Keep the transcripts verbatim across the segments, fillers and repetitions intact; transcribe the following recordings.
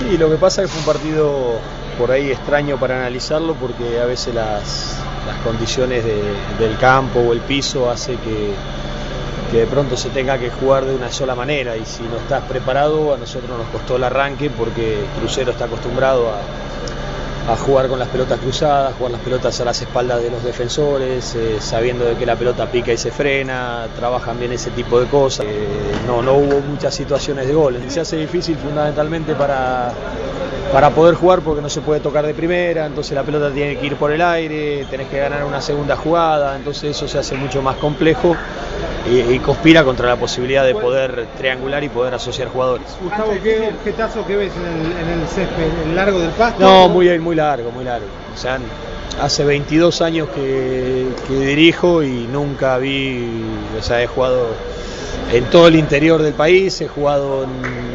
Sí, lo que pasa es que fue un partido por ahí extraño para analizarlo, porque a veces las, las condiciones de, del campo o el piso hace que, que de pronto se tenga que jugar de una sola manera, y si no estás preparado, a nosotros nos costó el arranque porque Crucero está acostumbrado a, a jugar con las pelotas cruzadas, jugar las pelotas a las espaldas de los defensores, eh, sabiendo de que la pelota pica y se frena, trabajan bien ese tipo de cosas. Eh, no, no hubo muchas situaciones de gol. Se hace difícil fundamentalmente para, para poder jugar, porque no se puede tocar de primera, entonces la pelota tiene que ir por el aire, tenés que ganar una segunda jugada, entonces eso se hace mucho más complejo y, y conspira contra la posibilidad de poder triangular y poder asociar jugadores. Gustavo, ¿qué objetazo que ves en el, en el césped? ¿El largo del pasto? No, muy bien, muy largo, muy largo. O sea, hace veintidós años que, que dirijo y nunca vi, o sea, he jugado en todo el interior del país, he jugado en,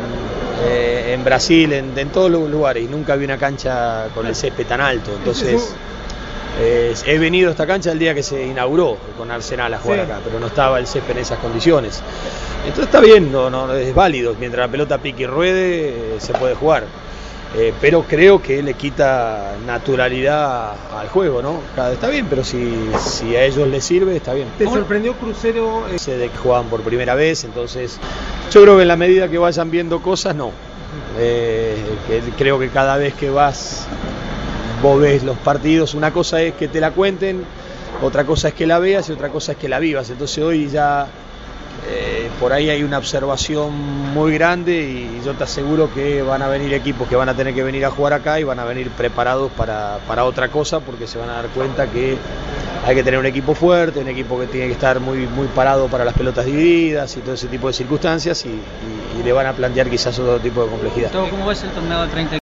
eh, en Brasil, en, en todos los lugares, y nunca vi una cancha con el césped tan alto. Entonces, eh, he venido a esta cancha el día que se inauguró con Arsenal a jugar sí. acá, pero no estaba el césped en esas condiciones. Entonces está bien, no, no, es válido, mientras la pelota pique y ruede, eh, se puede jugar. Eh, pero creo que le quita naturalidad al juego, ¿no? Está bien, pero si, si a ellos les sirve, está bien. ¿Te sorprendió Crucero? Sé de que jugaban por primera vez, entonces yo creo que en la medida que vayan viendo cosas, no. Eh, que creo que cada vez que vas, vos ves los partidos, una cosa es que te la cuenten, otra cosa es que la veas y otra cosa es que la vivas. Entonces hoy ya eh, por ahí hay una observación muy grande, y yo te aseguro que van a venir equipos que van a tener que venir a jugar acá y van a venir preparados para, para otra cosa, porque se van a dar cuenta que hay que tener un equipo fuerte, un equipo que tiene que estar muy, muy parado para las pelotas divididas y todo ese tipo de circunstancias, y, y, y le van a plantear quizás otro tipo de complejidad. ¿Cómo ves el torneo de treinta?